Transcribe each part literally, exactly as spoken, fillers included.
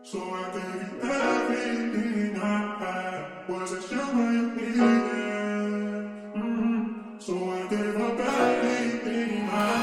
So I gave you everything I had. Wasn't sure what you needed. Mm-hmm. So I gave up everything I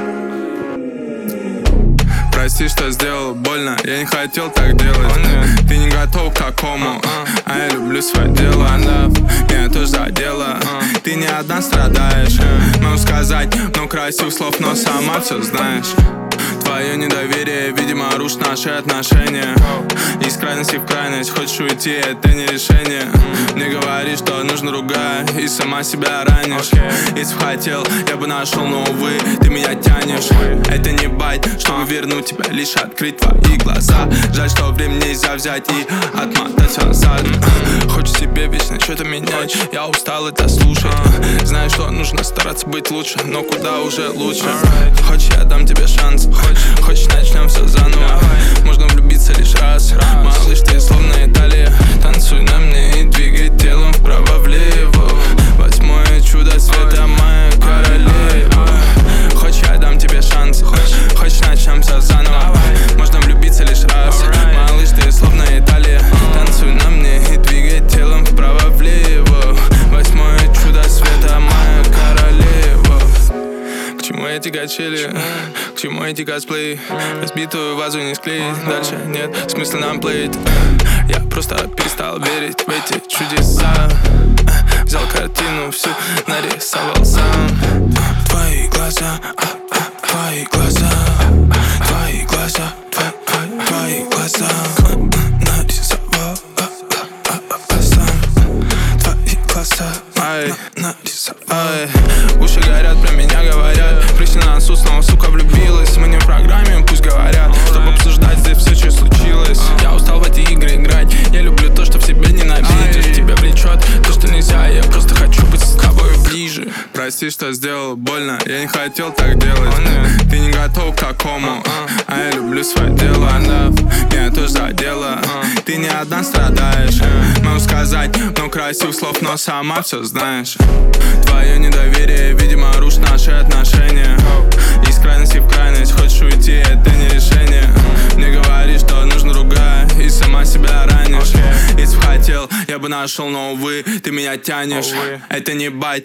had. Прости, что сделал больно, я не хотел так делать. oh, Ты не готов к такому, uh-uh. а я люблю свое дело. Меня тоже задело, uh-uh. Ты не одна страдаешь. uh-uh. Могу сказать много красивых слов, но сама все знаешь. Твое недоверие, видимо, рушит наши отношения. Из крайности в крайность, хочешь уйти, это не решение. Мне говоришь, что нужно другая, и сама себя ранишь. Если б хотел, я бы нашел, но, увы, ты меня тянешь. Это не байт, чтобы вернуть тебя, лишь открыть твои глаза. Жаль, что время нельзя взять и отмотать все назад. Хочешь себе вечно что-то менять, я устал это слушать. Знаю, что нужно стараться быть лучше, но куда уже лучше. Хочешь, я дам тебе шанс, хочешь, начнем все заново. Можно влюбиться лишь раз. Малыш, ты словно Италия. Танцуй на мне и двигай телом вправо-влево. Восьмое чудо света, моя королева. Хочешь, я дам тебе шанс, хочешь, начнем все заново. Можно влюбиться лишь раз. Малыш, ты словно Италия. Танцуй на мне и двигай телом вправо-влево. Восьмое чудо света, моя королева. К чему эти качели? К чему эти косплеи? Разбитую вазу не склеить. Дальше нет смысла нам плеить. Я просто перестал верить в эти чудеса. Взял картину всю, нарисовал сам. Твои глаза, твои глаза, твои глаза, твои, твои глаза. Нарисовал сам. Твои глаза, ай, нарисовал. Ай. Уши горят, про меня говорят. Пришли на носу, снова, сука, влюбилась. Мы не в программе, пусть говорят, чтобы обсуждать здесь все, что случилось. Я устал в эти игры играть. Я люблю то, что в себе ненавидишь. Тебя влечет то, что нельзя. Я просто хочу быть с тобой ближе. Прости, что сделал больно, я не хотел так делать. Ты не готов к такому, а я люблю свое дело. Меня тоже задело. Ты не одна страдаешь. Могу сказать много красивых слов, но сама все знаешь. Твое недоверие, видимо, рушит наши отношения. Из крайности в крайность, хочешь уйти, это не решение. Мне говоришь, что нужно другая, и сама себя ранишь. Если б хотел, я бы нашел, но, увы, ты меня тянешь. Это не байт,